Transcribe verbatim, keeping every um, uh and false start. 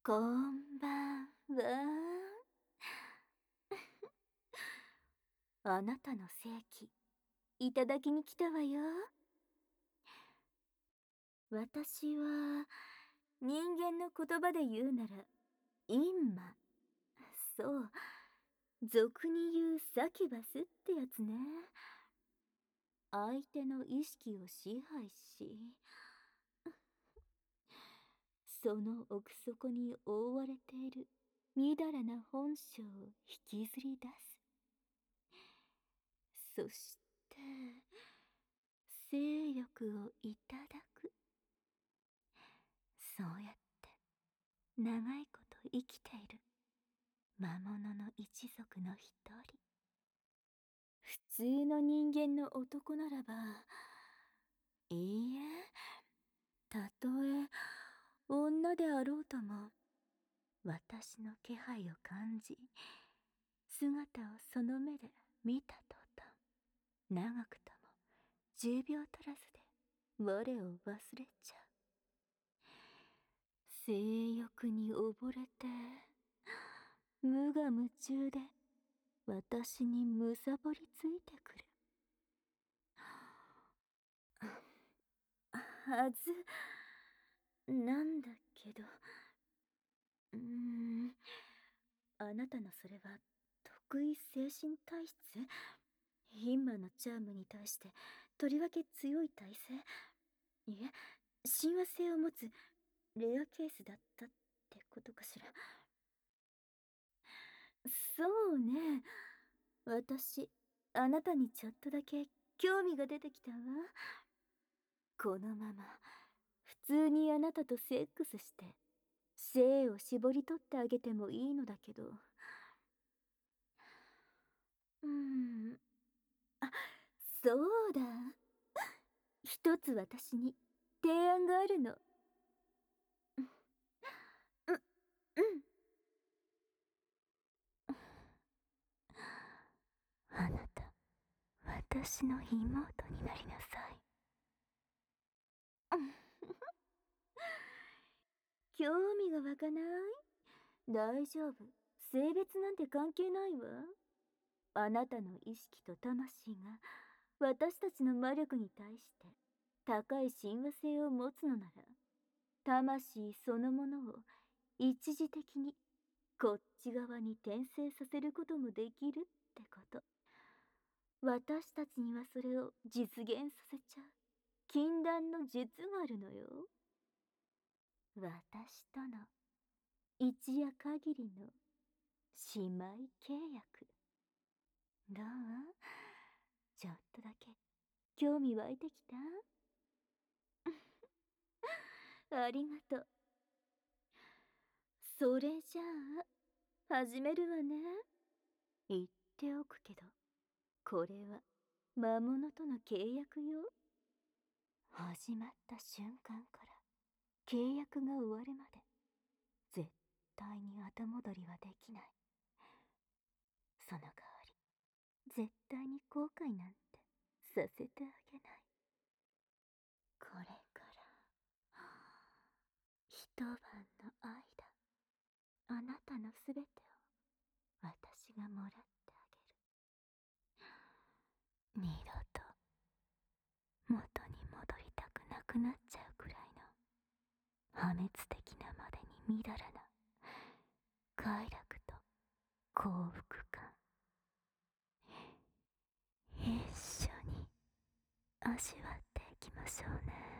こんばんは。あなたの正規、いただきに来たわよ。私は、人間の言葉で言うなら、陰魔。そう、俗に言うサキュバスってやつね。相手の意識を支配し、その奥底に覆われているみだらな本性を引きずり出す。そして、性欲をいただく。そうやって長いこと生きている魔物の一族の一人。普通の人間の男ならば、いいえ、たとえ女であろうとも、私の気配を感じ、姿をその目で見た途端、長くともじゅうびょう足らずで我を忘れちゃう。性欲に溺れて無我夢中で私にむさぼりついてくるはずなんだけど、うーんあなたのそれは得意精神体質？ヒンマーのチャームに対してとりわけ強い耐性？いえ、親和性を持つレアケースだったってことかしら。そうね、私あなたにちょっとだけ興味が出てきたわ。このまま普通にあなたとセックスして精を絞り取ってあげてもいいのだけど。うーんあ、そうだ、一つ私に提案があるの。うんうんあなた、私の妹になりなさい。興味が湧かない？大丈夫、性別なんて関係ないわ。あなたの意識と魂が私たちの魔力に対して高い親和性を持つのなら、魂そのものを一時的にこっち側に転生させることもできるってこと。私たちにはそれを実現させちゃう禁断の術があるのよ。私との一夜限りの姉妹契約。どう？ちょっとだけ興味湧いてきた？ありがとう。それじゃあ始めるわね。言っておくけど、これは魔物との契約よ。始まった瞬間から契約が終わるまで絶対に後戻りはできない。その代わり絶対に後悔なんてさせてあげない。これから一晩の間、あなたのすべてを私がもらってあげる。二度と元に戻りたくなくなっちゃうくらいの破滅的なまでにみだらな快楽と幸福感。一緒に味わっていきましょうね。